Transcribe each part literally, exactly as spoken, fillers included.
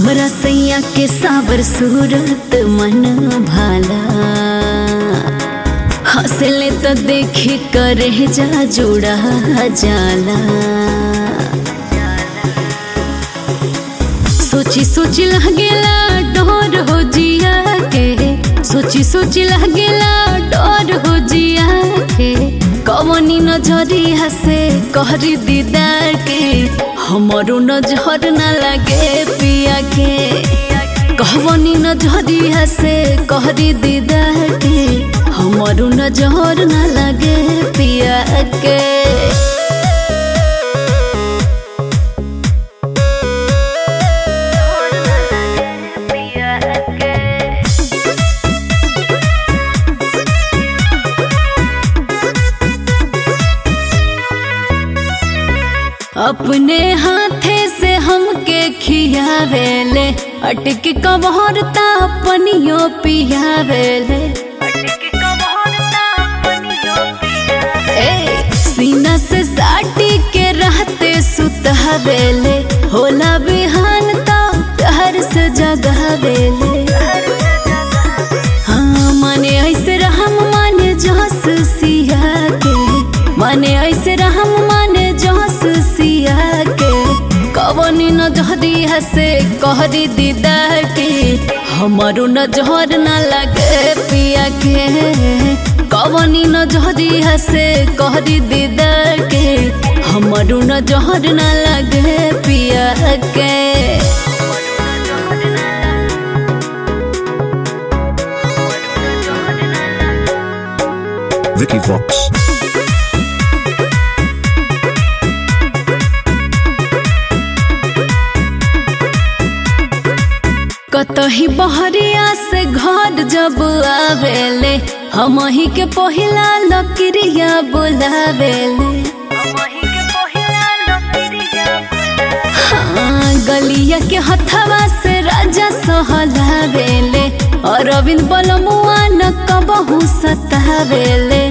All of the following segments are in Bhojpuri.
हमरा सैया के सावर सूरत मन भाला, हंसले तो देखी करे जा जुड़ा जाला। सोची सोची लगेला डोर हो जिया के, सोची सोची लगेला डोर हो जिया के। कवनी नजरिया से कहरी दीदार के, हमारो नजर न लगे पिया के। कहवनी नजरिया से कहरी दीदार के, हमारो नजर न लगे पिया के। अपने हाथे से हमके खियावेले, अटके कबहरता पनियो पियावेले। ए सीना से साटी के रहते सुतहवेले, होला बिहान तो घर से जगावेले। हाँ माने ऐसे रहम माने जस सिया के, माने ऐसे रहम माने जस सिया के। कवनी नजरिया से कहरी दीदार के, हमारो नजर न लगे पिया के। कवनी नजरिया से कहरी दीदार के, हमारो नजर न लगे पिया के। Vicky Vox. कतही बहरिया से घर जब आवेले, हम ही के पहिला लकड़िया बुलावेले। हाँ गलिया के हथवा से राजा सहलावेले, और अरविंद बलमुआ न कबहू सतावेले।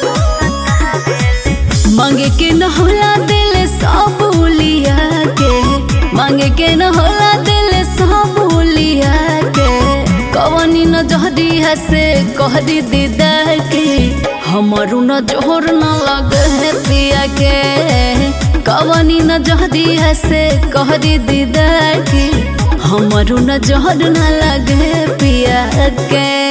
मांगे के न होला दिल सब लिया के, मांगे के न होला दिल सब लिया के। कवनी नजरिया से कहरी दीदार के, हमारो नजर न लगे पिया के। कवनी नजरिया से कहरी दीदार के, हमारो नजर न लगे पिया के।